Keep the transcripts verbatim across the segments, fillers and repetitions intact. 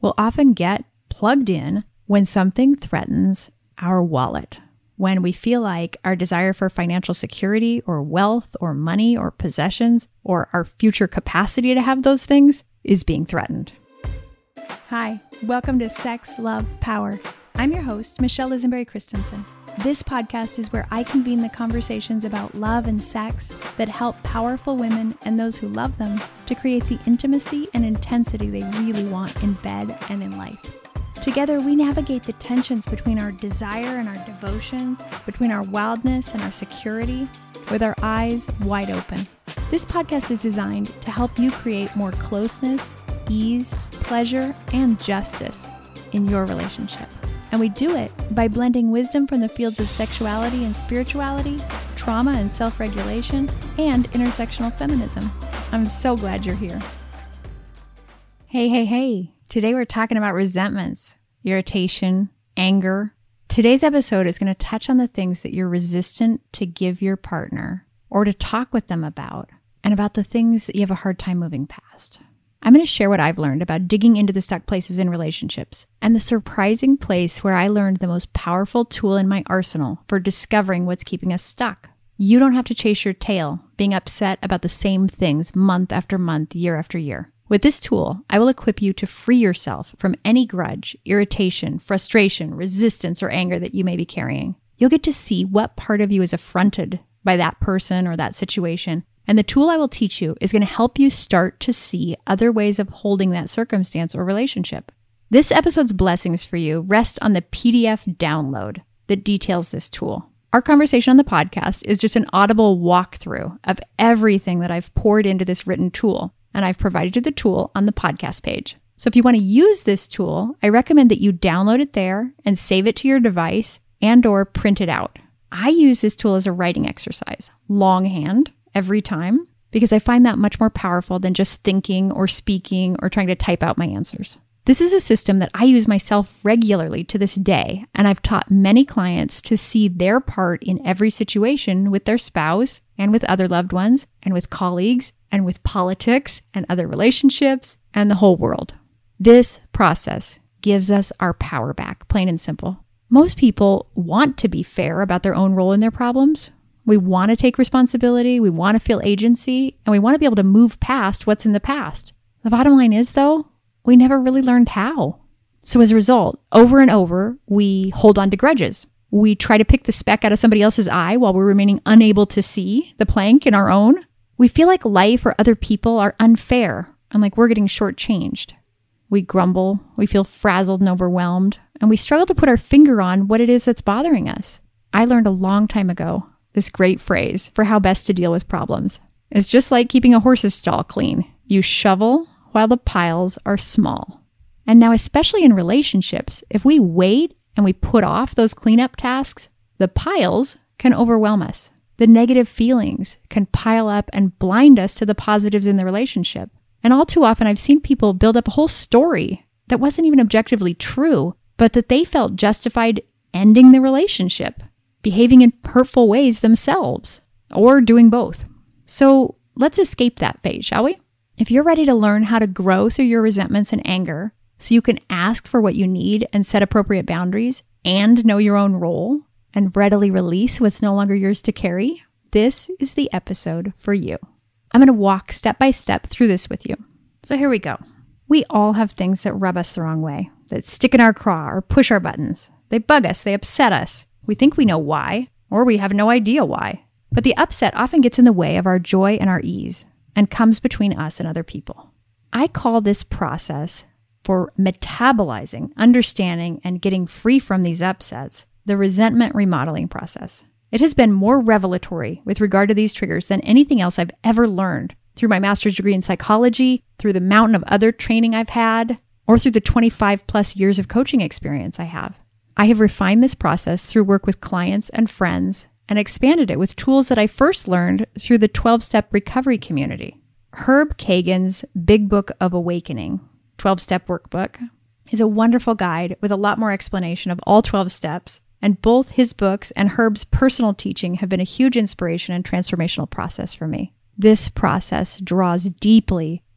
will often get plugged in when something threatens our wallet, when we feel like our desire for financial security or wealth or money or possessions or our future capacity to have those things is being threatened. Hi, welcome to Sex, Love, Power. I'm your host, Michelle Lisenberry Christensen. This podcast is where I convene the conversations about love and sex that help powerful women and those who love them to create the intimacy and intensity they really want in bed and in life. Together, we navigate the tensions between our desire and our devotions, between our wildness and our security, with our eyes wide open. This podcast is designed to help you create more closeness, ease, pleasure, and justice in your relationship. And we do it by blending wisdom from the fields of sexuality and spirituality, trauma and self-regulation, and intersectional feminism. I'm so glad you're here. Hey, hey, hey. Today we're talking about resentments, irritation, anger. Today's episode is going to touch on the things that you're resistant to give your partner or to talk with them about, and about the things that you have a hard time moving past. I'm going to share what I've learned about digging into the stuck places in relationships and the surprising place where I learned the most powerful tool in my arsenal for discovering what's keeping us stuck. You don't have to chase your tail, being upset about the same things month after month, year after year. With this tool, I will equip you to free yourself from any grudge, irritation, frustration, resistance, or anger that you may be carrying. You'll get to see what part of you is affronted by that person or that situation. And the tool I will teach you is going to help you start to see other ways of holding that circumstance or relationship. This episode's blessings for you rest on the P D F download that details this tool. Our conversation on the podcast is just an audible walkthrough of everything that I've poured into this written tool, and I've provided you the tool on the podcast page. So if you want to use this tool, I recommend that you download it there and save it to your device and or print it out. I use this tool as a writing exercise, longhand, every time, because I find that much more powerful than just thinking or speaking or trying to type out my answers. This is a system that I use myself regularly to this day, and I've taught many clients to see their part in every situation with their spouse and with other loved ones and with colleagues and with politics and other relationships and the whole world. This process gives us our power back, plain and simple. Most people want to be fair about their own role in their problems. We want to take responsibility, we want to feel agency, and we want to be able to move past what's in the past. The bottom line is, though, we never really learned how. So as a result, over and over, we hold on to grudges. We try to pick the speck out of somebody else's eye while we're remaining unable to see the plank in our own. We feel like life or other people are unfair and like we're getting shortchanged. We grumble, we feel frazzled and overwhelmed, and we struggle to put our finger on what it is that's bothering us. I learned a long time ago this great phrase for how best to deal with problems. It's just like keeping a horse's stall clean. You shovel while the piles are small. And now, especially in relationships, if we wait and we put off those cleanup tasks, the piles can overwhelm us. The negative feelings can pile up and blind us to the positives in the relationship. And all too often, I've seen people build up a whole story that wasn't even objectively true, but that they felt justified ending the relationship, behaving in hurtful ways themselves, or doing both. So let's escape that phase, shall we? If you're ready to learn how to grow through your resentments and anger so you can ask for what you need and set appropriate boundaries and know your own role and readily release what's no longer yours to carry, this is the episode for you. I'm going to walk step by step through this with you. So here we go. We all have things that rub us the wrong way, that stick in our craw or push our buttons. They bug us, they upset us. We think we know why, or we have no idea why. But the upset often gets in the way of our joy and our ease and comes between us and other people. I call this process for metabolizing, understanding, and getting free from these upsets the resentment remodeling process. It has been more revelatory with regard to these triggers than anything else I've ever learned through my master's degree in psychology, through the mountain of other training I've had, or through the twenty-five plus years of coaching experience I have. I have refined this process through work with clients and friends and expanded it with tools that I first learned through the twelve-step recovery community. Herb Kagan's Big Book of Awakening, twelve-step workbook, is a wonderful guide with a lot more explanation of all twelve steps, and both his books and Herb's personal teaching have been a huge inspiration and transformational process for me. This process draws deeply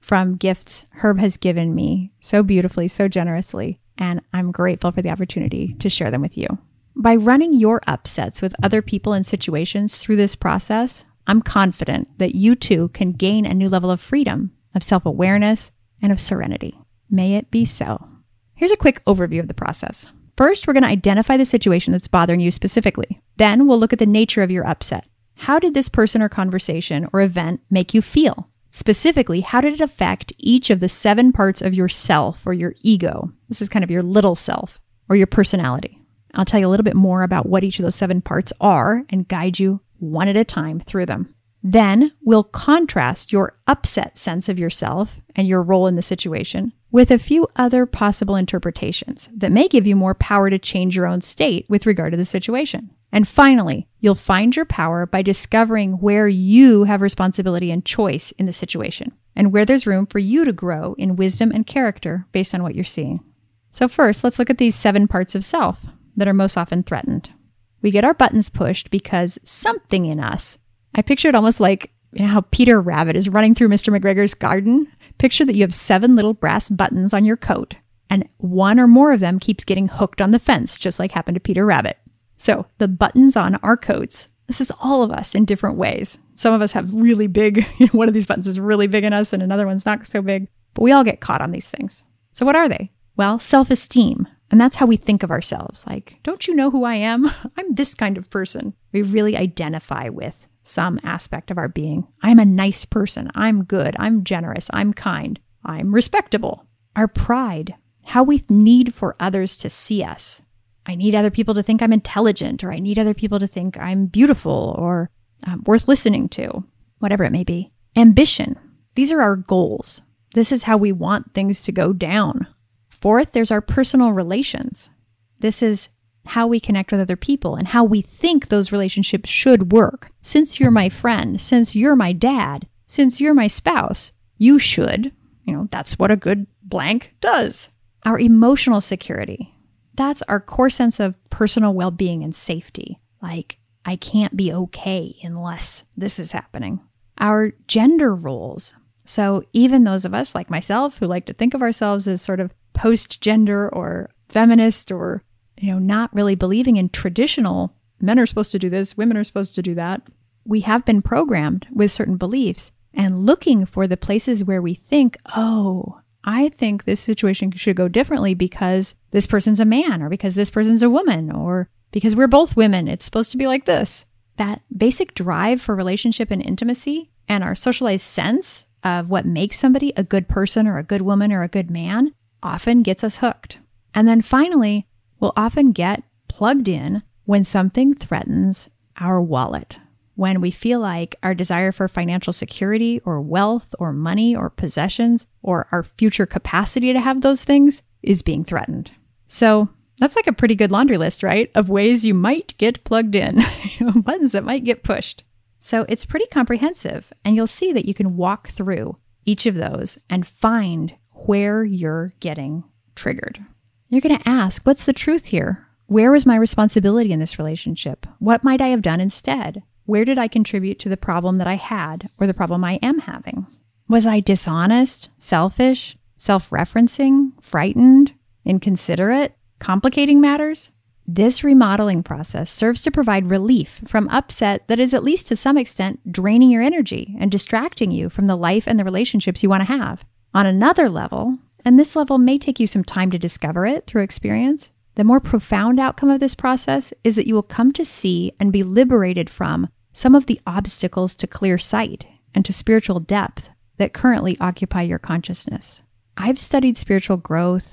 from gifts Herb has given me so beautifully, so generously, and I'm grateful for the opportunity to share them with you. By running your upsets with other people and situations through this process, I'm confident that you too can gain a new level of freedom, of self-awareness, and of serenity. May it be so. Here's a quick overview of the process. First, we're going to identify the situation that's bothering you specifically. Then we'll look at the nature of your upset. How did this person or conversation or event make you feel? Specifically, how did it affect each of the seven parts of yourself or your ego? This is kind of your little self or your personality. I'll tell you a little bit more about what each of those seven parts are and guide you one at a time through them. Then we'll contrast your upset sense of yourself and your role in the situation with a few other possible interpretations that may give you more power to change your own state with regard to the situation. And finally, you'll find your power by discovering where you have responsibility and choice in the situation and where there's room for you to grow in wisdom and character based on what you're seeing. So first, let's look at these seven parts of self that are most often threatened. We get our buttons pushed because something in us, I picture it almost like, you know how Peter Rabbit is running through Mister McGregor's garden? Picture that you have seven little brass buttons on your coat, and one or more of them keeps getting hooked on the fence, just like happened to Peter Rabbit. So the buttons on our coats, this is all of us in different ways. Some of us have really big, one of these buttons is really big in us and another one's not so big, but we all get caught on these things. So what are they? Well, self-esteem. And that's how we think of ourselves. Like, don't you know who I am? I'm this kind of person. We really identify with some aspect of our being. I'm a nice person. I'm good. I'm generous. I'm kind. I'm respectable. Our pride, how we need for others to see us. I need other people to think I'm intelligent, or I need other people to think I'm beautiful or um, worth listening to, whatever it may be. Ambition. These are our goals. This is how we want things to go down. Fourth, there's our personal relations. This is how we connect with other people and how we think those relationships should work. Since you're my friend, since you're my dad, since you're my spouse, you should, you know, that's what a good blank does. Our emotional security. That's our core sense of personal well-being and safety. Like, I can't be okay unless this is happening. Our gender roles. So even those of us like myself who like to think of ourselves as sort of post-gender or feminist or, you know, not really believing in traditional, men are supposed to do this, women are supposed to do that. We have been programmed with certain beliefs and looking for the places where we think, oh, I think this situation should go differently because this person's a man or because this person's a woman or because we're both women. It's supposed to be like this. That basic drive for relationship and intimacy and our socialized sense of what makes somebody a good person or a good woman or a good man often gets us hooked. And then finally, we'll often get plugged in when something threatens our wallet, when we feel like our desire for financial security or wealth or money or possessions or our future capacity to have those things is being threatened. So that's like a pretty good laundry list, right? Of ways you might get plugged in, buttons that might get pushed. So it's pretty comprehensive, and you'll see that you can walk through each of those and find where you're getting triggered. You're going to ask, what's the truth here? Where was my responsibility in this relationship? What might I have done instead? Where did I contribute to the problem that I had or the problem I am having? Was I dishonest, selfish, self-referencing, frightened, inconsiderate, complicating matters? This remodeling process serves to provide relief from upset that is, at least to some extent, draining your energy and distracting you from the life and the relationships you want to have. On another level, and this level may take you some time to discover it through experience, the more profound outcome of this process is that you will come to see and be liberated from some of the obstacles to clear sight and to spiritual depth that currently occupy your consciousness. I've studied spiritual growth,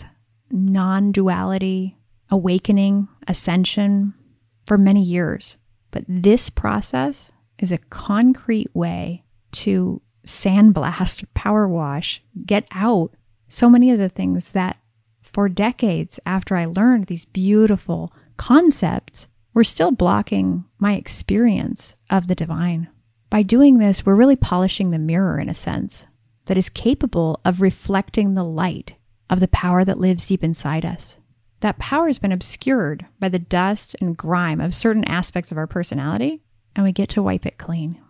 non-duality, awakening, ascension for many years, but this process is a concrete way to sandblast, power wash, get out so many of the things that for decades after I learned these beautiful concepts were still blocking my experience of the divine. By doing this, we're really polishing the mirror in a sense that is capable of reflecting the light of the power that lives deep inside us. That power has been obscured by the dust and grime of certain aspects of our personality, and we get to wipe it clean.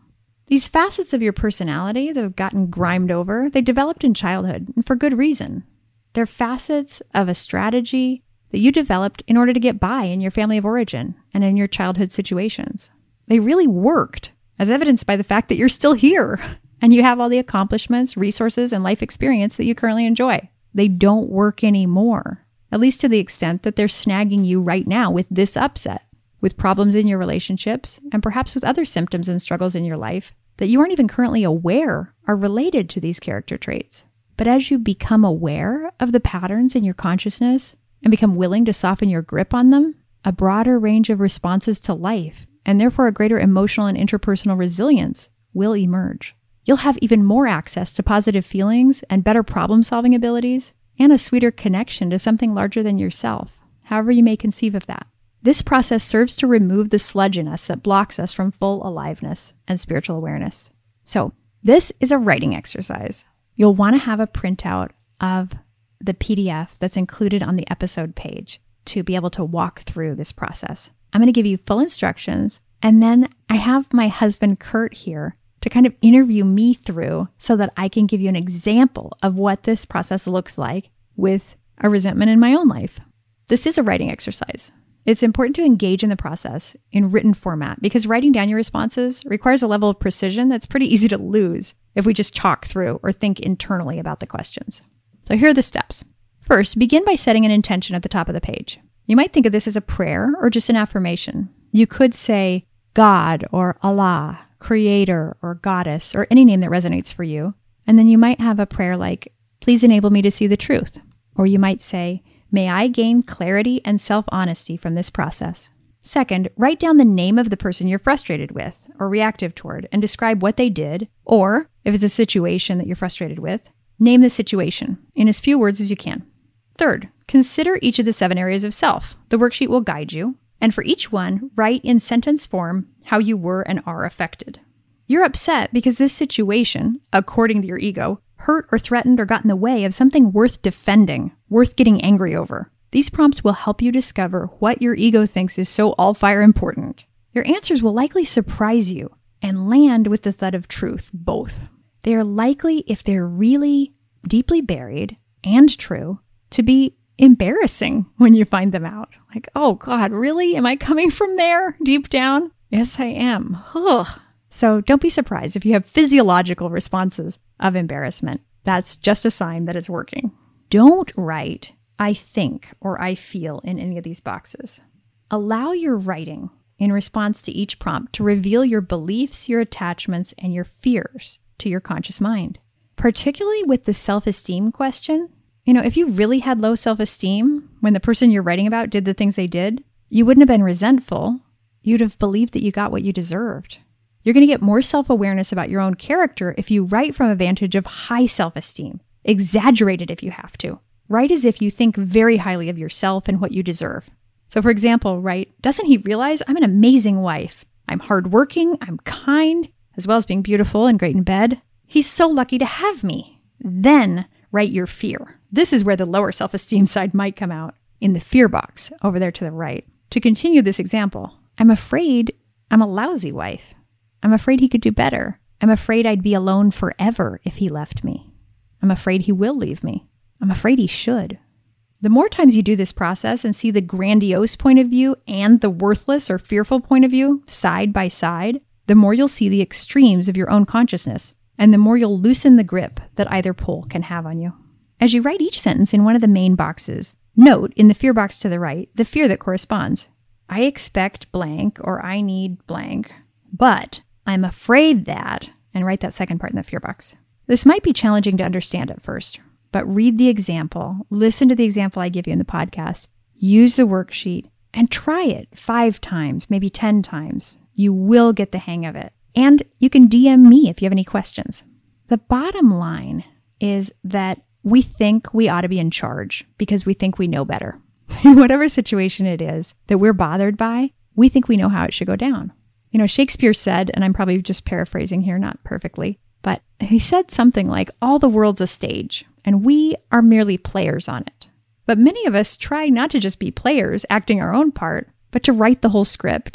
These facets of your personality that have gotten grimed over, they developed in childhood, and for good reason. They're facets of a strategy that you developed in order to get by in your family of origin and in your childhood situations. They really worked, as evidenced by the fact that you're still here and you have all the accomplishments, resources, and life experience that you currently enjoy. They don't work anymore, at least to the extent that they're snagging you right now with this upset, with problems in your relationships, and perhaps with other symptoms and struggles in your life that you aren't even currently aware are related to these character traits. But as you become aware of the patterns in your consciousness and become willing to soften your grip on them, a broader range of responses to life, and therefore a greater emotional and interpersonal resilience, will emerge. You'll have even more access to positive feelings and better problem-solving abilities, and a sweeter connection to something larger than yourself, however you may conceive of that. This process serves to remove the sludge in us that blocks us from full aliveness and spiritual awareness. So, this is a writing exercise. You'll want to have a printout of the P D F that's included on the episode page to be able to walk through this process. I'm going to give you full instructions, and then I have my husband Kurt here to kind of interview me through so that I can give you an example of what this process looks like with a resentment in my own life. This is a writing exercise. It's important to engage in the process in written format because writing down your responses requires a level of precision that's pretty easy to lose if we just talk through or think internally about the questions. So here are the steps. First, begin by setting an intention at the top of the page. You might think of this as a prayer or just an affirmation. You could say God or Allah, Creator or Goddess, or any name that resonates for you. And then you might have a prayer like, please enable me to see the truth. Or you might say, may I gain clarity and self-honesty from this process. Second, write down the name of the person you're frustrated with or reactive toward and describe what they did, or if it's a situation that you're frustrated with, name the situation in as few words as you can. Third, consider each of the seven areas of self. The worksheet will guide you, and for each one, write in sentence form how you were and are affected. You're upset because this situation, according to your ego, hurt or threatened or got in the way of something worth defending, worth getting angry over. These prompts will help you discover what your ego thinks is so all-fire important. Your answers will likely surprise you and land with the thud of truth, both. They are likely, if they're really deeply buried and true, to be embarrassing when you find them out. Like, oh God, really? Am I coming from there deep down? Yes, I am. Ugh. So don't be surprised if you have physiological responses of embarrassment. That's just a sign that it's working. Don't write, I think, or I feel in any of these boxes. Allow your writing in response to each prompt to reveal your beliefs, your attachments, and your fears to your conscious mind. Particularly with the self-esteem question, you know, if you really had low self-esteem when the person you're writing about did the things they did, you wouldn't have been resentful. You'd have believed that you got what you deserved. You're going to get more self-awareness about your own character if you write from a vantage of high self-esteem. Exaggerate it if you have to. Write as if you think very highly of yourself and what you deserve. So for example, write, doesn't he realize I'm an amazing wife? I'm hardworking, I'm kind, as well as being beautiful and great in bed. He's so lucky to have me. Then write your fear. This is where the lower self-esteem side might come out, in the fear box over there to the right. To continue this example, I'm afraid I'm a lousy wife. I'm afraid he could do better. I'm afraid I'd be alone forever if he left me. I'm afraid he will leave me. I'm afraid he should. The more times you do this process and see the grandiose point of view and the worthless or fearful point of view side by side, the more you'll see the extremes of your own consciousness, and the more you'll loosen the grip that either pole can have on you. As you write each sentence in one of the main boxes, note in the fear box to the right the fear that corresponds. I expect blank or I need blank, but I'm afraid that, and write that second part in the fear box. This might be challenging to understand at first, but read the example, listen to the example I give you in the podcast, use the worksheet, and try it five times, maybe ten times. You will get the hang of it. And you can D M me if you have any questions. The bottom line is that we think we ought to be in charge because we think we know better. In whatever situation it is that we're bothered by, we think we know how it should go down. You know, Shakespeare said, and I'm probably just paraphrasing here, not perfectly, but he said something like, all the world's a stage, and we are merely players on it. But many of us try not to just be players acting our own part, but to write the whole script,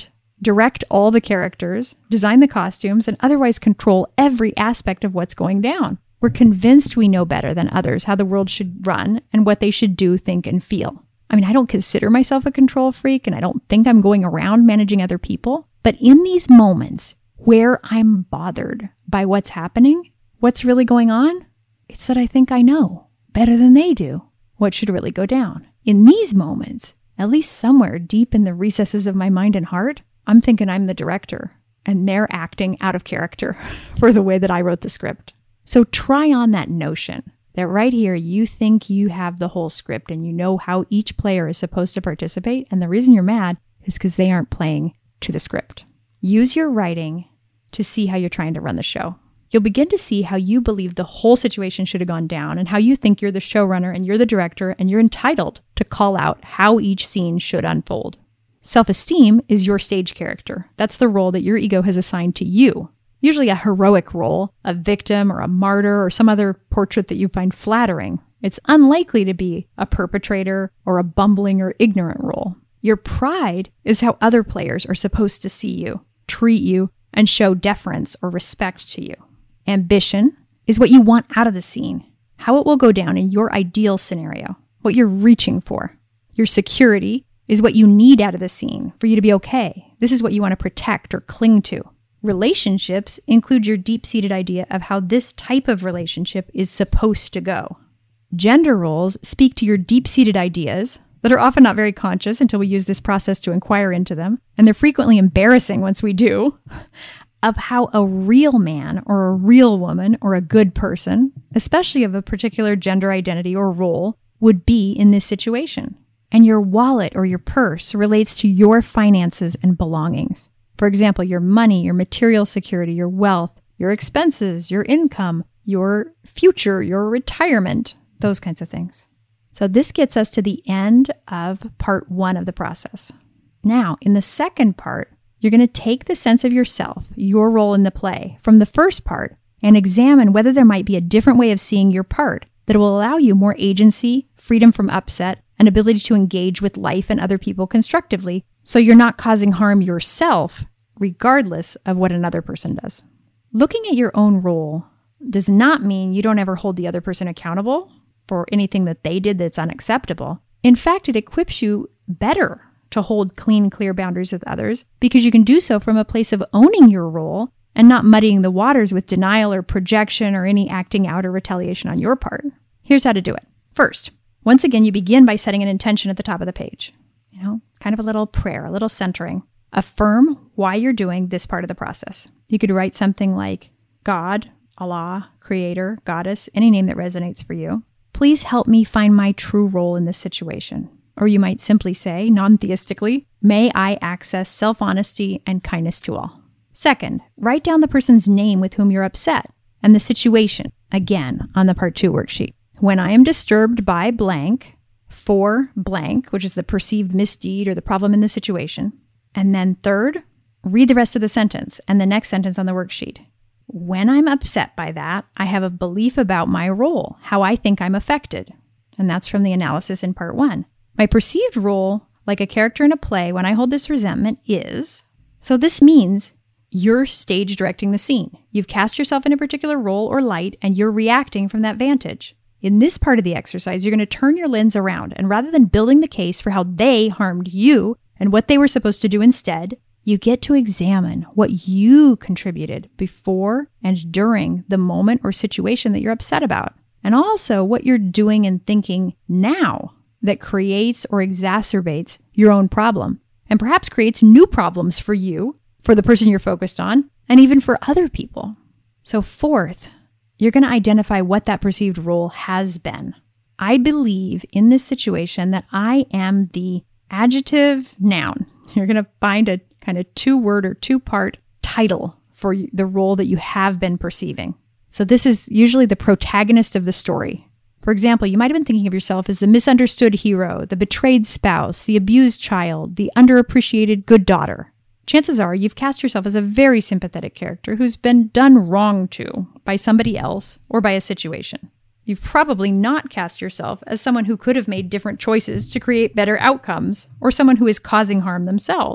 direct all the characters, design the costumes, and otherwise control every aspect of what's going down. We're convinced we know better than others how the world should run and what they should do, think, and feel. I mean, I don't consider myself a control freak, and I don't think I'm going around managing other people. But in these moments where I'm bothered by what's happening, what's really going on, it's that I think I know better than they do what should really go down. In these moments, at least somewhere deep in the recesses of my mind and heart, I'm thinking I'm the director, and they're acting out of character for the way that I wrote the script. So try on that notion that right here you think you have the whole script and you know how each player is supposed to participate, and the reason you're mad is because they aren't playing to the script. Use your writing to see how you're trying to run the show. You'll begin to see how you believe the whole situation should have gone down and how you think you're the showrunner and you're the director and you're entitled to call out how each scene should unfold. Self-esteem is your stage character. That's the role that your ego has assigned to you. Usually a heroic role, a victim or a martyr or some other portrait that you find flattering. It's unlikely to be a perpetrator or a bumbling or ignorant role. Your pride is how other players are supposed to see you, treat you, and show deference or respect to you. Ambition is what you want out of the scene, how it will go down in your ideal scenario, what you're reaching for. Your security is what you need out of the scene for you to be okay. This is what you want to protect or cling to. Relationships include your deep-seated idea of how this type of relationship is supposed to go. Gender roles speak to your deep-seated ideas that are often not very conscious until we use this process to inquire into them, and they're frequently embarrassing once we do, of how a real man or a real woman or a good person, especially of a particular gender identity or role, would be in this situation. And your wallet or your purse relates to your finances and belongings. For example, your money, your material security, your wealth, your expenses, your income, your future, your retirement, those kinds of things. So this gets us to the end of part one of the process. Now, in the second part, you're going to take the sense of yourself, your role in the play, from the first part and examine whether there might be a different way of seeing your part that will allow you more agency, freedom from upset, and ability to engage with life and other people constructively, so you're not causing harm yourself, regardless of what another person does. Looking at your own role does not mean you don't ever hold the other person accountable for anything that they did that's unacceptable. In fact, it equips you better to hold clean, clear boundaries with others because you can do so from a place of owning your role and not muddying the waters with denial or projection or any acting out or retaliation on your part. Here's how to do it. First, once again, you begin by setting an intention at the top of the page. You know, kind of a little prayer, a little centering. Affirm why you're doing this part of the process. You could write something like God, Allah, Creator, Goddess, any name that resonates for you. Please help me find my true role in this situation. Or you might simply say, non-theistically, may I access self-honesty and kindness to all. Second, write down the person's name with whom you're upset and the situation, again, on the part two worksheet. When I am disturbed by blank, for blank, which is the perceived misdeed or the problem in the situation. And then third, read the rest of the sentence and the next sentence on the worksheet. When I'm upset by that, I have a belief about my role, how I think I'm affected. And that's from the analysis in part one. My perceived role, like a character in a play, when I hold this resentment is, so this means you're stage directing the scene. You've cast yourself in a particular role or light, and you're reacting from that vantage. In this part of the exercise, you're going to turn your lens around, and rather than building the case for how they harmed you and what they were supposed to do instead, you get to examine what you contributed before and during the moment or situation that you're upset about, and also what you're doing and thinking now that creates or exacerbates your own problem, and perhaps creates new problems for you, for the person you're focused on, and even for other people. So fourth, you're going to identify what that perceived role has been. I believe in this situation that I am the adjective noun. You're going to find a kind of two-word or two-part title for the role that you have been perceiving. So this is usually the protagonist of the story. For example, you might have been thinking of yourself as the misunderstood hero, the betrayed spouse, the abused child, the underappreciated good daughter. Chances are you've cast yourself as a very sympathetic character who's been done wrong to by somebody else or by a situation. You've probably not cast yourself as someone who could have made different choices to create better outcomes or someone who is causing harm themselves.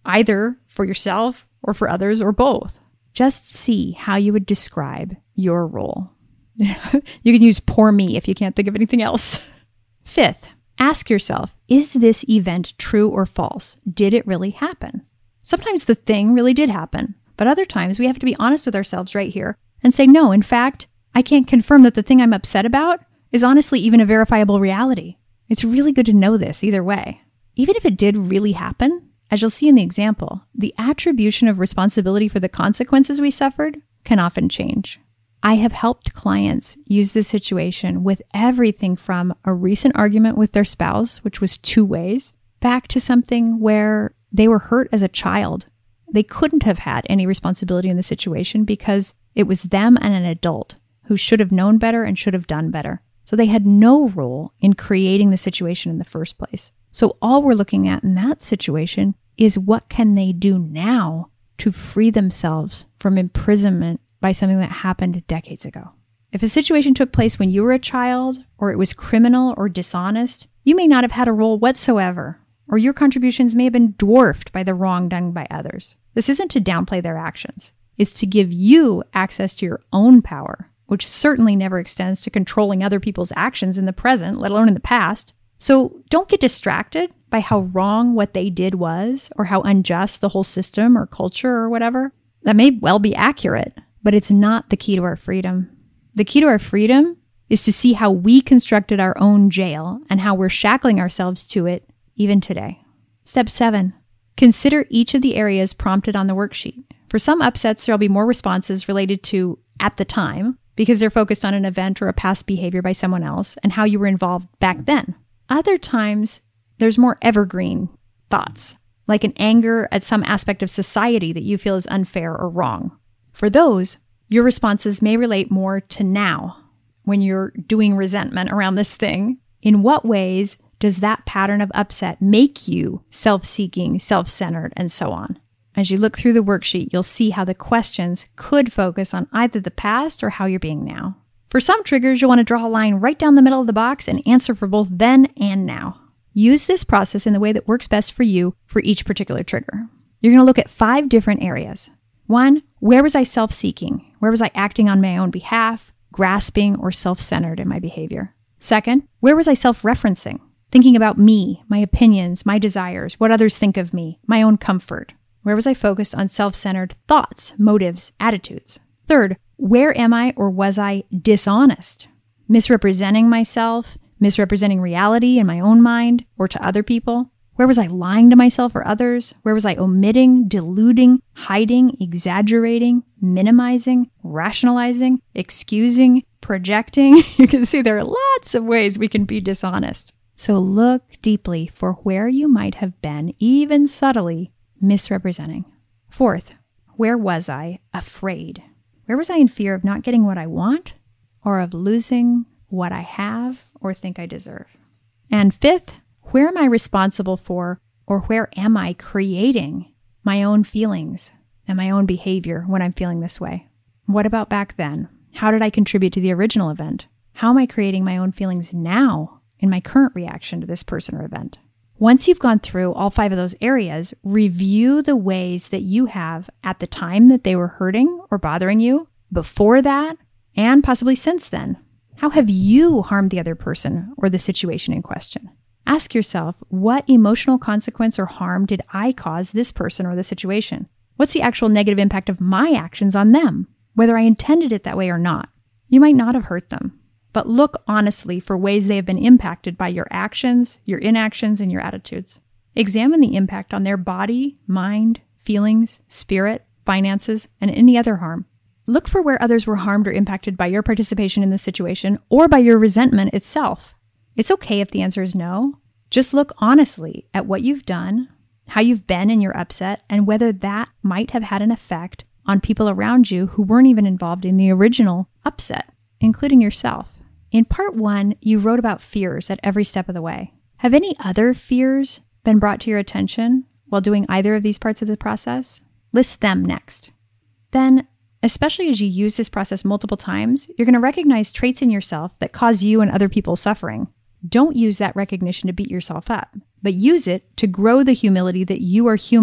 either for yourself or for others or both. Just see how you would describe your role. You can use poor me if you can't think of anything else. Fifth, ask yourself, is this event true or false? Did it really happen? Sometimes the thing really did happen, but other times we have to be honest with ourselves right here and say, no, in fact, I can't confirm that the thing I'm upset about is honestly even a verifiable reality. It's really good to know this either way. Even if it did really happen, as you'll see in the example, the attribution of responsibility for the consequences we suffered can often change. I have helped clients use this situation with everything from a recent argument with their spouse, which was two ways, back to something where they were hurt as a child. They couldn't have had any responsibility in the situation because it was them and an adult who should have known better and should have done better. So they had no role in creating the situation in the first place. So all we're looking at in that situation is what can they do now to free themselves from imprisonment by something that happened decades ago. If a situation took place when you were a child, or it was criminal or dishonest, you may not have had a role whatsoever, or your contributions may have been dwarfed by the wrong done by others. This isn't to downplay their actions. It's to give you access to your own power, which certainly never extends to controlling other people's actions in the present, let alone in the past. So don't get distracted by how wrong what they did was, or how unjust the whole system or culture or whatever. That may well be accurate, but it's not the key to our freedom. The key to our freedom is to see how we constructed our own jail and how we're shackling ourselves to it even today. Step seven, consider each of the areas prompted on the worksheet. For some upsets, there'll be more responses related to at the time because they're focused on an event or a past behavior by someone else and how you were involved back then. Other times, there's more evergreen thoughts, like an anger at some aspect of society that you feel is unfair or wrong. For those, your responses may relate more to now, when you're doing resentment around this thing. In what ways does that pattern of upset make you self-seeking, self-centered, and so on? As you look through the worksheet, you'll see how the questions could focus on either the past or how you're being now. For some triggers, you'll want to draw a line right down the middle of the box and answer for both then and now. Use this process in the way that works best for you for each particular trigger. You're going to look at five different areas. One, where was I self-seeking? Where was I acting on my own behalf, grasping, or self-centered in my behavior? Second, where was I self-referencing? Thinking about me, my opinions, my desires, what others think of me, my own comfort. Where was I focused on self-centered thoughts, motives, attitudes? Third, where am I or was I dishonest? Misrepresenting myself, misrepresenting reality in my own mind or to other people? Where was I lying to myself or others? Where was I omitting, deluding, hiding, exaggerating, minimizing, rationalizing, excusing, projecting? You can see there are lots of ways we can be dishonest. So look deeply for where you might have been, even subtly, misrepresenting. Fourth, where was I afraid? Where was I in fear of not getting what I want or of losing what I have or think I deserve? And fifth, where am I responsible for, or where am I creating my own feelings and my own behavior when I'm feeling this way? What about back then? How did I contribute to the original event? How am I creating my own feelings now in my current reaction to this person or event? Once you've gone through all five of those areas, review the ways that you have at the time that they were hurting or bothering you, before that, and possibly since then. How have you harmed the other person or the situation in question? Ask yourself, what emotional consequence or harm did I cause this person or the situation? What's the actual negative impact of my actions on them, whether I intended it that way or not? You might not have hurt them, but look honestly for ways they have been impacted by your actions, your inactions, and your attitudes. Examine the impact on their body, mind, feelings, spirit, finances, and any other harm. Look for where others were harmed or impacted by your participation in the situation or by your resentment itself. It's okay if the answer is no. Just look honestly at what you've done, how you've been in your upset, and whether that might have had an effect on people around you who weren't even involved in the original upset, including yourself. In part one, you wrote about fears at every step of the way. Have any other fears been brought to your attention while doing either of these parts of the process? List them next. Then, especially as you use this process multiple times, you're going to recognize traits in yourself that cause you and other people suffering. Don't use that recognition to beat yourself up, but use it to grow the humility that you are human,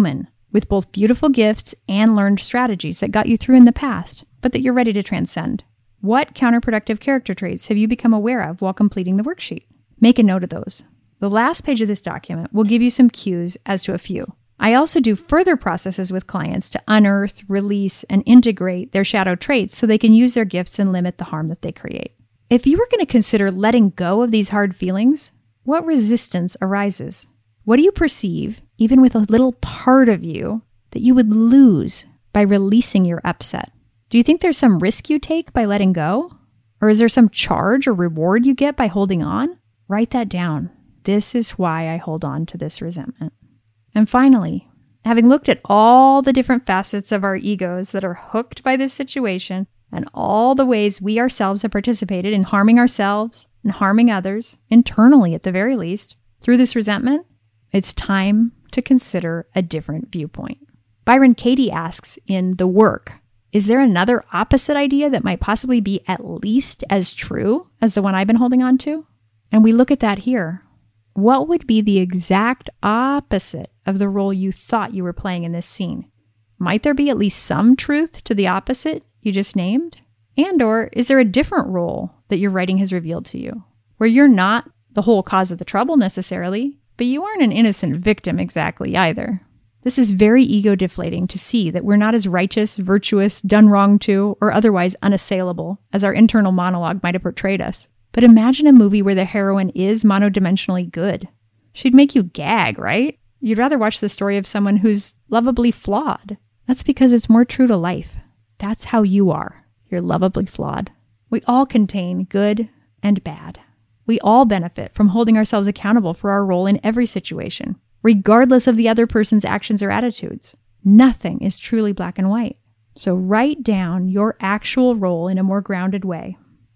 with both beautiful gifts and learned strategies that got you through in the past, but that you're ready to transcend. What counterproductive character traits have you become aware of while completing the worksheet? Make a note of those. The last page of this document will give you some cues as to a few. I also do further processes with clients to unearth, release, and integrate their shadow traits so they can use their gifts and limit the harm that they create. If you were going to consider letting go of these hard feelings, what resistance arises? What do you perceive, even with a little part of you, that you would lose by releasing your upset? Do you think there's some risk you take by letting go? Or is there some charge or reward you get by holding on? Write that down. This is why I hold on to this resentment. And finally, having looked at all the different facets of our egos that are hooked by this situation and all the ways we ourselves have participated in harming ourselves and harming others, internally at the very least, through this resentment, it's time to consider a different viewpoint. Byron Katie asks in The Work, is there another opposite idea that might possibly be at least as true as the one I've been holding on to? And we look at that here. What would be the exact opposite of the role you thought you were playing in this scene? Might there be at least some truth to the opposite you just named? And or is there a different role that your writing has revealed to you, where you're not the whole cause of the trouble necessarily, but you aren't an innocent victim exactly either? This is very ego deflating to see that we're not as righteous, virtuous, done wrong to, or otherwise unassailable as our internal monologue might have portrayed us. But imagine a movie where the heroine is monodimensionally good. She'd make you gag, right? You'd rather watch the story of someone who's lovably flawed. That's because it's more true to life. That's how you are. You're lovably flawed. We all contain good and bad. We all benefit from holding ourselves accountable for our role in every situation, regardless of the other person's actions or attitudes. Nothing is truly black and white. So write down your actual role in a more grounded way.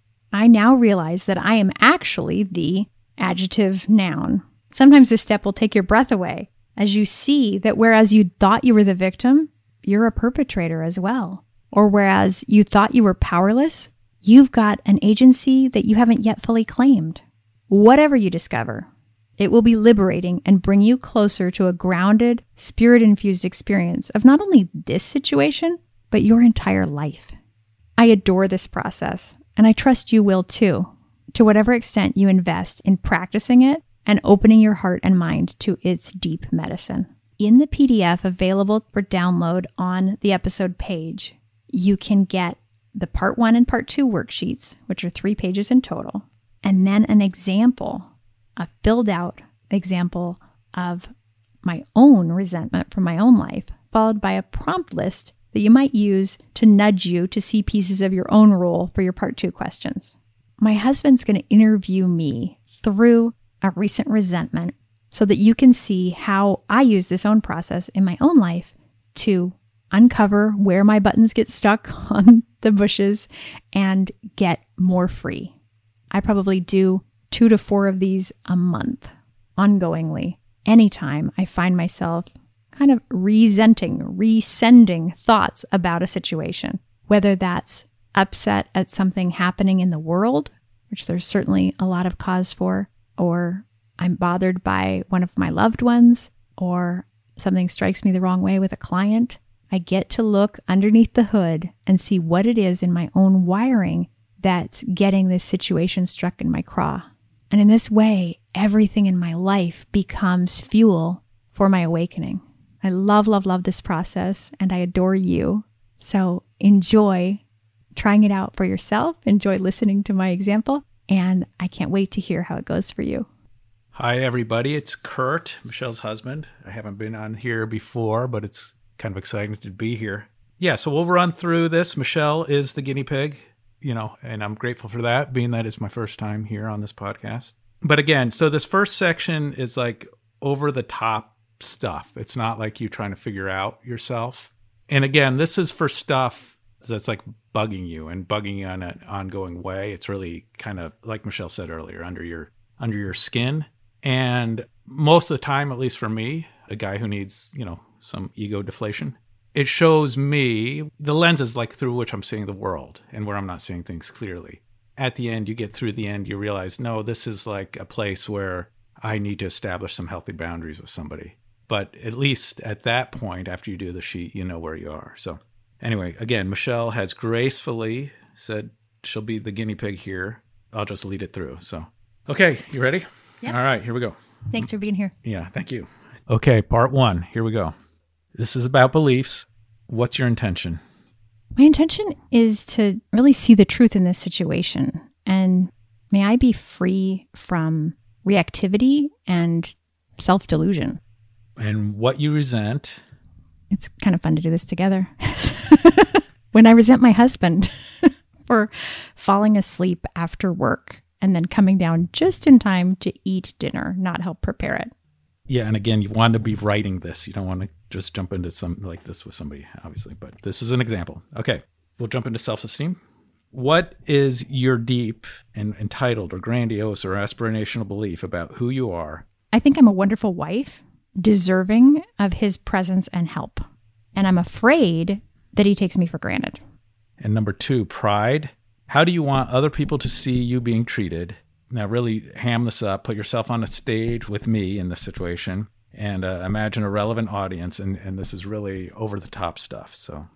I now realize that I am actually the adjective noun. Sometimes this step will take your breath away as you see that whereas you thought you were the victim, you're a perpetrator as well. Or whereas you thought you were powerless, you've got an agency that you haven't yet fully claimed. Whatever you discover, it will be liberating and bring you closer to a grounded, spirit-infused experience of not only this situation, but your entire life. I adore this process, and I trust you will too, to whatever extent you invest in practicing it and opening your heart and mind to its deep medicine. In the P D F available for download on the episode page, you can get the part one and part two worksheets, which are three pages in total, and then an example, a filled out example of my own resentment from my own life, followed by a prompt list that you might use to nudge you to see pieces of your own role for your part two questions. My husband's going to interview me through a recent resentment so that you can see how I use this own process in my own life to uncover where my buttons get stuck on the bushes and get more free. I probably do two to four of these a month, ongoingly. Anytime I find myself kind of resenting, resending thoughts about a situation, whether that's upset at something happening in the world, which there's certainly a lot of cause for, or I'm bothered by one of my loved ones, or something strikes me the wrong way with a client. I get to look underneath the hood and see what it is in my own wiring that's getting this situation struck in my craw. And in this way, everything in my life becomes fuel for my awakening. I love, love, love this process, and I adore you. So enjoy trying it out for yourself. Enjoy listening to my example, and I can't wait to hear how it goes for you. Hi, everybody. It's Kurt, Michelle's husband. I haven't been on here before, but it's kind of exciting to be here. Yeah, so we'll run through this. Michelle is the guinea pig, you know, and I'm grateful for that, being that it's my first time here on this podcast. But again, so this first section is like over the top stuff. It's not like you trying to figure out yourself. And again, this is for stuff that's like bugging you and bugging you on an ongoing way. It's really kind of, like Michelle said earlier, under your under your skin. And most of the time, at least for me, a guy who needs, you know, some ego deflation, it shows me the lenses like through which I'm seeing the world and where I'm not seeing things clearly. At the end, you get through the end, you realize, no, this is like a place where I need to establish some healthy boundaries with somebody. But at least at that point, after you do the sheet, you know where you are. So anyway, again, Michelle has gracefully said she'll be the guinea pig here. I'll just lead it through. So, okay, you ready? Yep. All right, here we go. Thanks for being here. Yeah, thank you. Okay, part one. Here we go. This is about beliefs. What's your intention? My intention is to really see the truth in this situation. And may I be free from reactivity and self-delusion. And what you resent. It's kind of fun to do this together. When I resent my husband for falling asleep after work and then coming down just in time to eat dinner, not help prepare it. Yeah, and again, you want to be writing this. You don't want to just jump into something like this with somebody, obviously. But this is an example. Okay, we'll jump into self-esteem. What is your deep and entitled or grandiose or aspirational belief about who you are? I think I'm a wonderful wife, deserving of his presence and help. And I'm afraid that he takes me for granted. And number two, pride. How do you want other people to see you being treated? Now, really ham this up. Put yourself on a stage with me in this situation and uh, imagine a relevant audience. And, and this is really over-the-top stuff. So,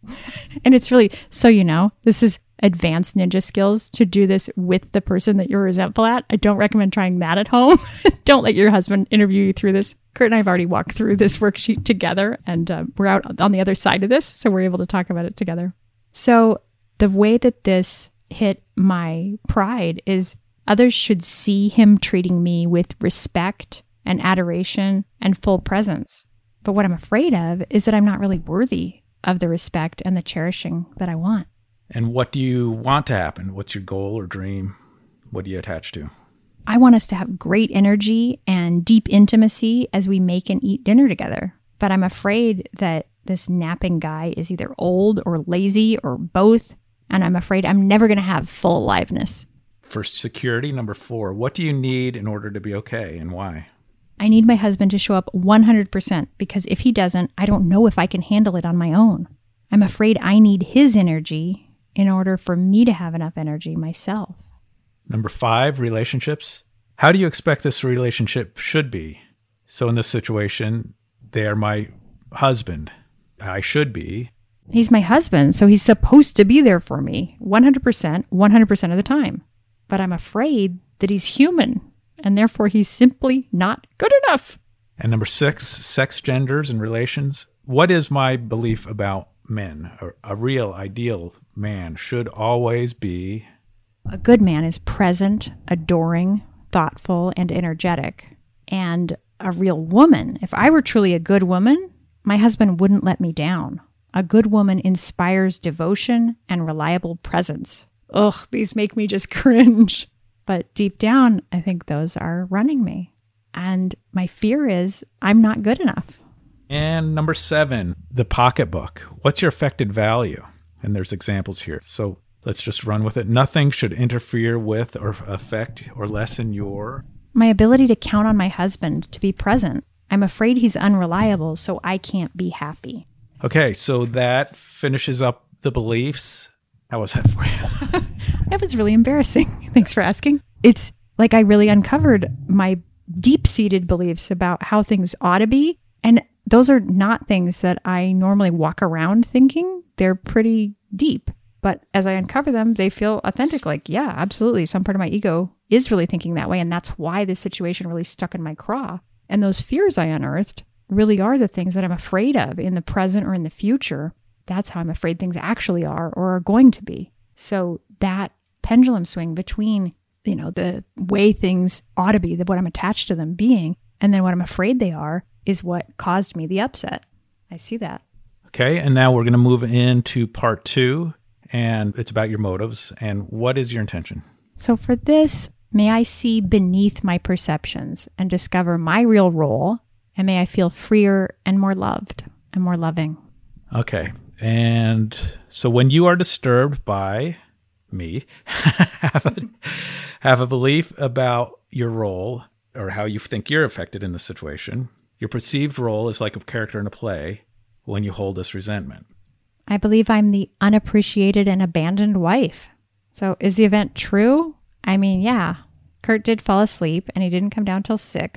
and it's really, so you know, this is advanced ninja skills to do this with the person that you're resentful at. I don't recommend trying that at home. Don't let your husband interview you through this. Kurt and I have already walked through this worksheet together, and uh, we're out on the other side of this, so we're able to talk about it together. So the way that this hit my pride is others should see him treating me with respect and adoration and full presence. But what I'm afraid of is that I'm not really worthy of the respect and the cherishing that I want. And what do you want to happen? What's your goal or dream? What do you attach to? I want us to have great energy and deep intimacy as we make and eat dinner together. But I'm afraid that this napping guy is either old or lazy or both. And I'm afraid I'm never going to have full aliveness. For security, number four, what do you need in order to be okay and why? I need my husband to show up one hundred percent because if he doesn't, I don't know if I can handle it on my own. I'm afraid I need his energy in order for me to have enough energy myself. Number five, relationships. How do you expect this relationship should be? So in this situation, they are my husband. I should be. He's my husband, so he's supposed to be there for me one hundred percent, one hundred percent of the time. But I'm afraid that he's human, and therefore he's simply not good enough. And number six, sex, genders, and relations. What is my belief about men? A, a real ideal man should always be... A good man is present, adoring, thoughtful, and energetic. And a real woman, if I were truly a good woman, my husband wouldn't let me down. A good woman inspires devotion and reliable presence. Ugh, these make me just cringe. But deep down, I think those are running me. And my fear is I'm not good enough. And number seven, the pocketbook. What's your affected value? And there's examples here. So let's just run with it. Nothing should interfere with or affect or lessen your... My ability to count on my husband to be present. I'm afraid he's unreliable, so I can't be happy. Okay, so that finishes up the beliefs. How was that for you? That was really embarrassing. Thanks for asking. It's like I really uncovered my deep-seated beliefs about how things ought to be. And those are not things that I normally walk around thinking. They're pretty deep. But as I uncover them, they feel authentic. Like, yeah, absolutely. Some part of my ego is really thinking that way. And that's why this situation really stuck in my craw. And those fears I unearthed really are the things that I'm afraid of in the present or in the future. That's how I'm afraid things actually are or are going to be. So that pendulum swing between, you know, the way things ought to be, the what I'm attached to them being, and then what I'm afraid they are, is what caused me the upset. I see that. Okay, and now we're going to move into part two, and it's about your motives. And what is your intention? So for this, may I see beneath my perceptions and discover my real role, and may I feel freer and more loved and more loving. Okay, and so when you are disturbed by me, have a, have a belief about your role or how you think you're affected in the situation. Your perceived role is like a character in a play when you hold this resentment. I believe I'm the unappreciated and abandoned wife. So is the event true? I mean, yeah, Kurt did fall asleep and he didn't come down till six.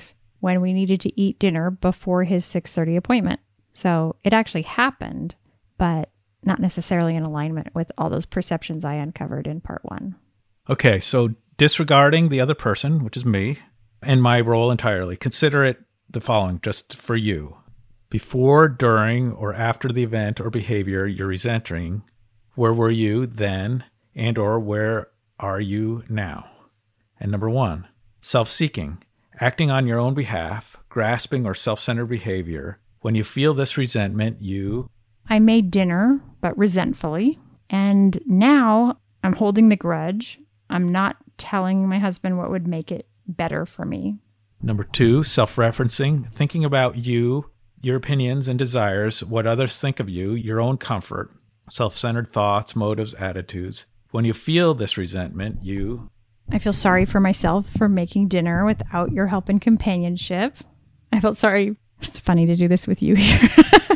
when we needed to eat dinner before his six thirty appointment. So it actually happened, but not necessarily in alignment with all those perceptions I uncovered in part one. Okay, so disregarding the other person, which is me, and my role entirely, consider it the following just for you. Before, during, or after the event or behavior you're resenting, where were you then and or where are you now? And number one, self-seeking, acting on your own behalf, grasping or self-centered behavior. When you feel this resentment, you... I made dinner, but resentfully. And now I'm holding the grudge. I'm not telling my husband what would make it better for me. Number two, self-referencing, thinking about you, your opinions and desires, what others think of you, your own comfort, self-centered thoughts, motives, attitudes. When you feel this resentment, you... I feel sorry for myself for making dinner without your help and companionship. I felt sorry. It's funny to do this with you here.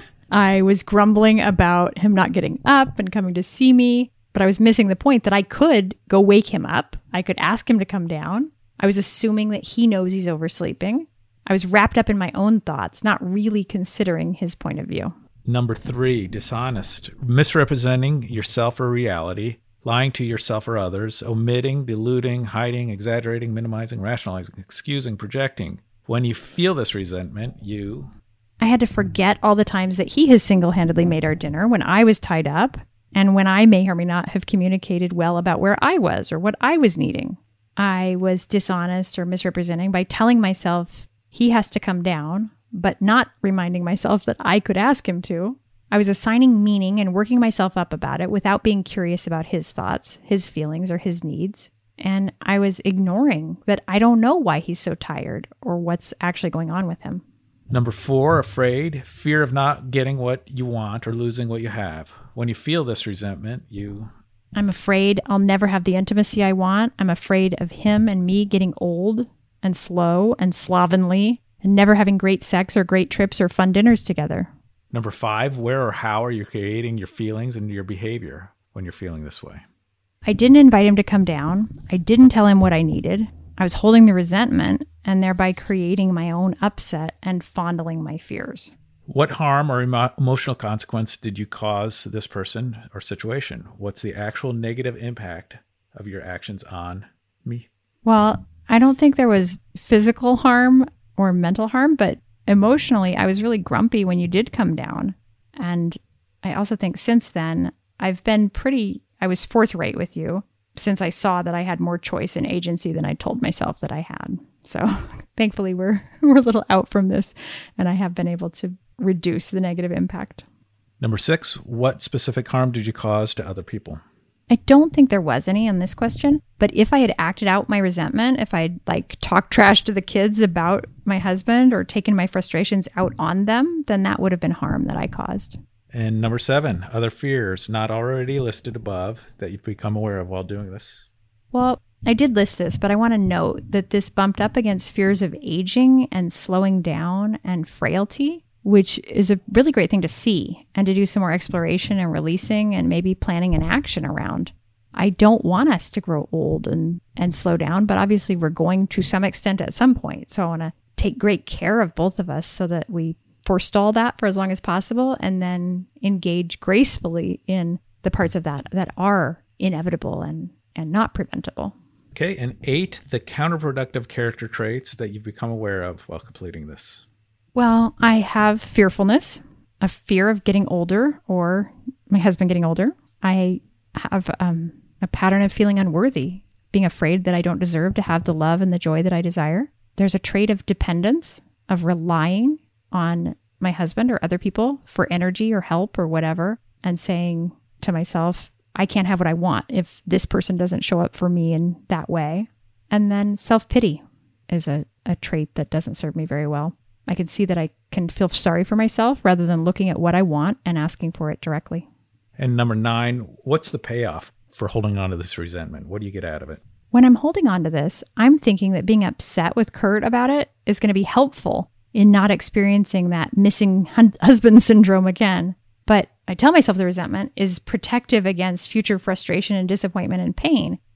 I was grumbling about him not getting up and coming to see me, but I was missing the point that I could go wake him up. I could ask him to come down. I was assuming that he knows he's oversleeping. I was wrapped up in my own thoughts, not really considering his point of view. Number three, dishonest, misrepresenting yourself or reality, lying to yourself or others, omitting, diluting, hiding, exaggerating, minimizing, rationalizing, excusing, projecting. When you feel this resentment, you... I had to forget all the times that he has single-handedly made our dinner when I was tied up and when I may or may not have communicated well about where I was or what I was needing. I was dishonest or misrepresenting by telling myself he has to come down, but not reminding myself that I could ask him to. I was assigning meaning and working myself up about it without being curious about his thoughts, his feelings, or his needs. And I was ignoring that I don't know why he's so tired or what's actually going on with him. Number four, afraid, fear of not getting what you want or losing what you have. When you feel this resentment, you... I'm afraid I'll never have the intimacy I want. I'm afraid of him and me getting old and slow and slovenly and never having great sex or great trips or fun dinners together. Number five, where or how are you creating your feelings and your behavior when you're feeling this way? I didn't invite him to come down. I didn't tell him what I needed. I was holding the resentment and thereby creating my own upset and fondling my fears. What harm or emo- emotional consequence did you cause this person or situation? What's the actual negative impact of your actions on me? Well, I don't think there was physical harm or mental harm, but emotionally, I was really grumpy when you did come down. And I also think since then, I've been pretty, I was forthright with you since I saw that I had more choice and agency than I told myself that I had. So thankfully, we're we're a little out from this, and I have been able to reduce the negative impact. Number six, what specific harm did you cause to other people? I don't think there was any in this question, but if I had acted out my resentment, if I'd like talked trash to the kids about my husband or taken my frustrations out on them, then that would have been harm that I caused. And number seven, other fears not already listed above that you've become aware of while doing this. Well, I did list this, but I want to note that this bumped up against fears of aging and slowing down and frailty, which is a really great thing to see and to do some more exploration and releasing and maybe planning an action around. I don't want us to grow old and, and slow down, but obviously we're going to some extent at some point. So I want to take great care of both of us so that we forestall that for as long as possible and then engage gracefully in the parts of that that are inevitable and, and not preventable. Okay, and eight, the counterproductive character traits that you've become aware of while completing this. Well, I have fearfulness, a fear of getting older or my husband getting older. I have um, a pattern of feeling unworthy, being afraid that I don't deserve to have the love and the joy that I desire. There's a trait of dependence, of relying on my husband or other people for energy or help or whatever, and saying to myself, I can't have what I want if this person doesn't show up for me in that way. And then self-pity is a, a trait that doesn't serve me very well. I can see that I can feel sorry for myself rather than looking at what I want and asking for it directly. And number nine, what's the payoff for holding on to this resentment? What do you get out of it? When I'm holding on to this, I'm thinking that being upset with Kurt about it is going to be helpful in not experiencing that missing hun- husband syndrome again. But I tell myself the resentment is protective against future frustration and disappointment and pain.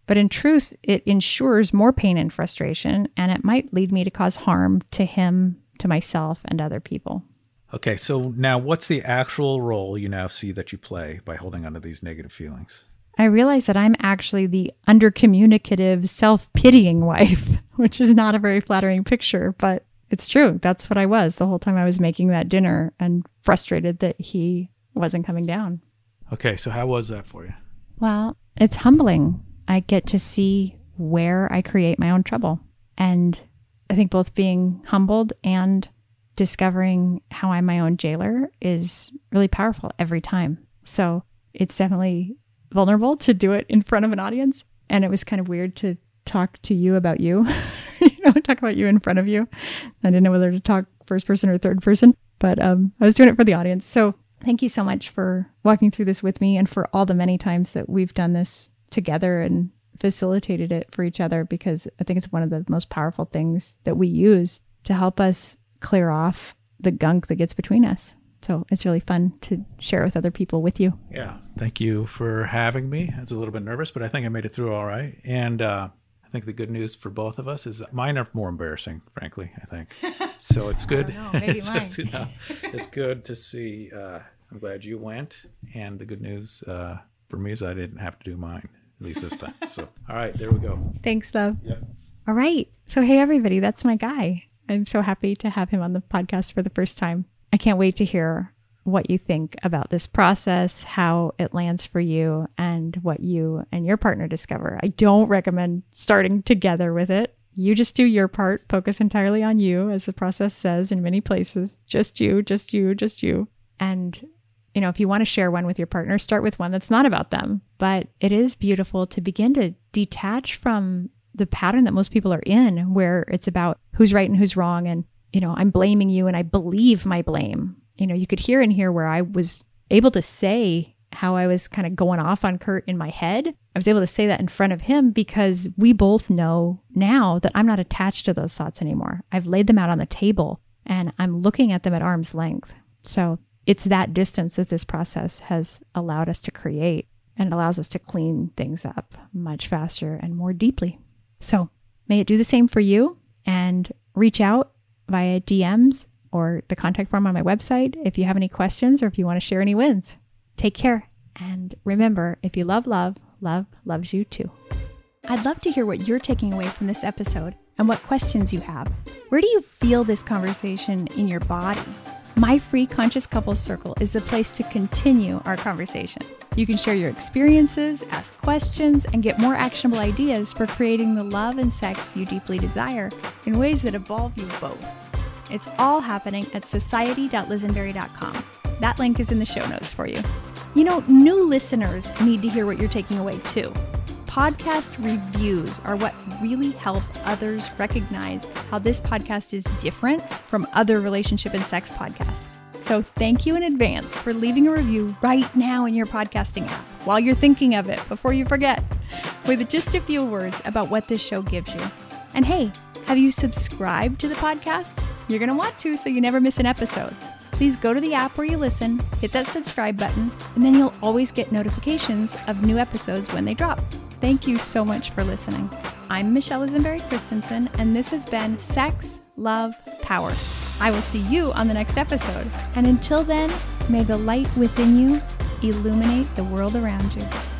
But in truth, it ensures more pain and frustration, and it might lead me to cause harm to him, to myself, and other people. Okay, so now what's the actual role you now see that you play by holding on to these negative feelings? I realize that I'm actually the undercommunicative, self-pitying wife, which is not a very flattering picture, but it's true. That's what I was the whole time I was making that dinner and frustrated that he wasn't coming down. Okay, so how was that for you? Well, it's humbling. I get to see where I create my own trouble. And I think both being humbled and discovering how I'm my own jailer is really powerful every time. So it's definitely vulnerable to do it in front of an audience. And it was kind of weird to talk to you about you, you know, talk about you in front of you. I didn't know whether to talk first person or third person, but um, I was doing it for the audience. So thank you so much for walking through this with me and for all the many times that we've done this together and facilitated it for each other, because I think it's one of the most powerful things that we use to help us clear off the gunk that gets between us. So it's really fun to share with other people with you. Yeah. Thank you for having me. I was a little bit nervous, but I think I made it through all right. And uh, I think the good news for both of us is mine are more embarrassing, frankly, I think. So it's good. I don't know, maybe so mine. it's, uh, it's good to see. Uh, I'm glad you went. And the good news uh, for me is I didn't have to do mine, at least this time. So, all right, there we go. Thanks, love. Yep. All right. So, hey, everybody, that's my guy. I'm so happy to have him on the podcast for the first time. I can't wait to hear what you think about this process, how it lands for you, and what you and your partner discover. I don't recommend starting together with it. You just do your part, focus entirely on you, as the process says in many places. Just you, just you, just you. And, you know, if you want to share one with your partner, start with one that's not about them. But it is beautiful to begin to detach from the pattern that most people are in, where it's about who's right and who's wrong. And, you know, I'm blaming you and I believe my blame. You know, you could hear in here where I was able to say how I was kind of going off on Kurt in my head. I was able to say that in front of him because we both know now that I'm not attached to those thoughts anymore. I've laid them out on the table and I'm looking at them at arm's length. So it's that distance that this process has allowed us to create, and it allows us to clean things up much faster and more deeply. So may it do the same for you, and reach out via D Ms or the contact form on my website if you have any questions or if you want to share any wins. Take care. And remember, if you love love, love loves you too. I'd love to hear what you're taking away from this episode and what questions you have. Where do you feel this conversation in your body? My free Conscious Couples Circle is the place to continue our conversation. You can share your experiences, ask questions, and get more actionable ideas for creating the love and sex you deeply desire in ways that evolve you both. It's all happening at society dot lisenberry dot com. That link is in the show notes for you. You know, new listeners need to hear what you're taking away too. Podcast reviews are what really help others recognize how this podcast is different from other relationship and sex podcasts. So thank you in advance for leaving a review right now in your podcasting app while you're thinking of it before you forget, with just a few words about what this show gives you. And hey, have you subscribed to the podcast? You're going to want to so you never miss an episode. Please go to the app where you listen, hit that subscribe button, and then you'll always get notifications of new episodes when they drop. Thank you so much for listening. I'm Michelle Lisenberry Christensen, and this has been Sex, Love, Power. I will see you on the next episode. And until then, may the light within you illuminate the world around you.